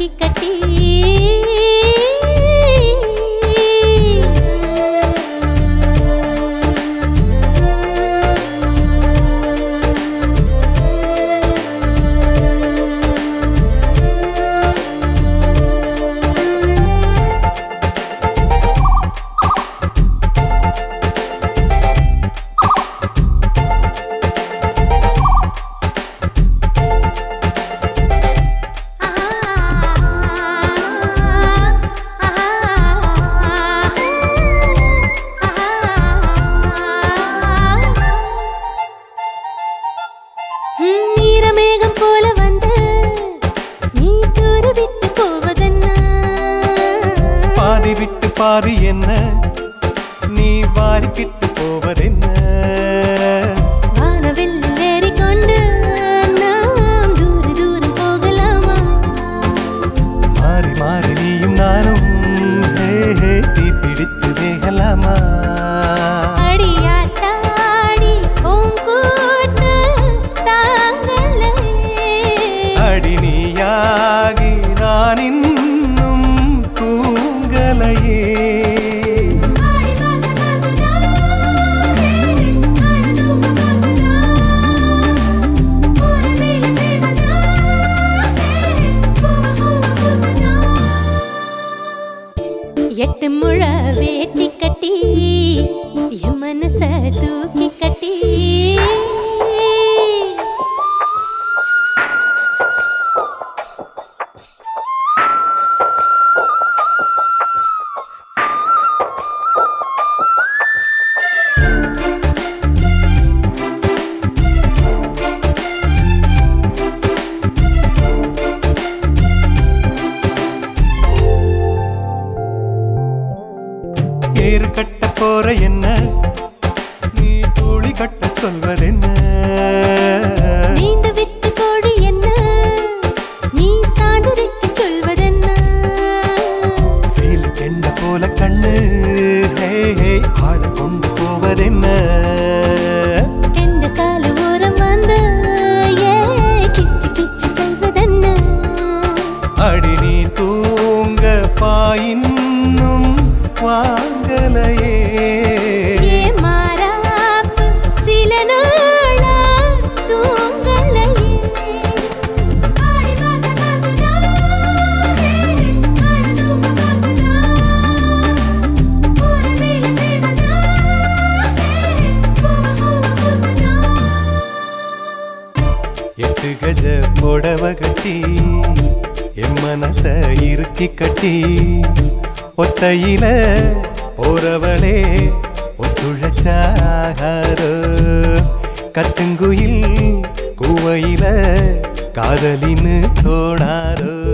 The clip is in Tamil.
தூக்கி கட்டி விட்டு பாரு என்ன நீ வாரிக்கிட்டு போவதென்ன வானவில் ஏறிக்கொண்டு நாம் தூர தூரம் போகலாமா மாறி மாறி நீயும் நானும் தீ பிடித்து வேகலாமா அடியாத்தாடி பூங்கூட்டு தாங்களே அடி நீயாகி நான் இன்னும் தூங்கலையே எட்டு முழ வேட்டி கட்டி என் மனச தூக்கி கட்டி ஏறு கட்ட போற என்ன நீ தோழி கட்ட சொல்வதென்ன நீந்து விட்டு கோழி என்ன நீ சாதுரைக்கு சொல்வதென்ன சீல் கெண்ட போல கண்ணு ஆள கொண்டு போவதென்ன எந்த கால ஓரம் வந்து கிச்சு கிச்சு சொல்வதென்ன அடி நீ தூங்க பாயின்னும் வாங்கலையே மாறாப்பு சில நாளா தூங்கலையே ஆடி மாசம் காத்துதா அழுதும் காத்துதா ஒரு வேலை செய்வதா கூவதா எட்டு கஜ புடவ கட்டி என் மனச இறுக்கி கட்டி ஒத்தையில போறவளே ஒத்துழைச்சாரோ கத்துங்குயில் கூவையில காதலின்னு தோணாரோ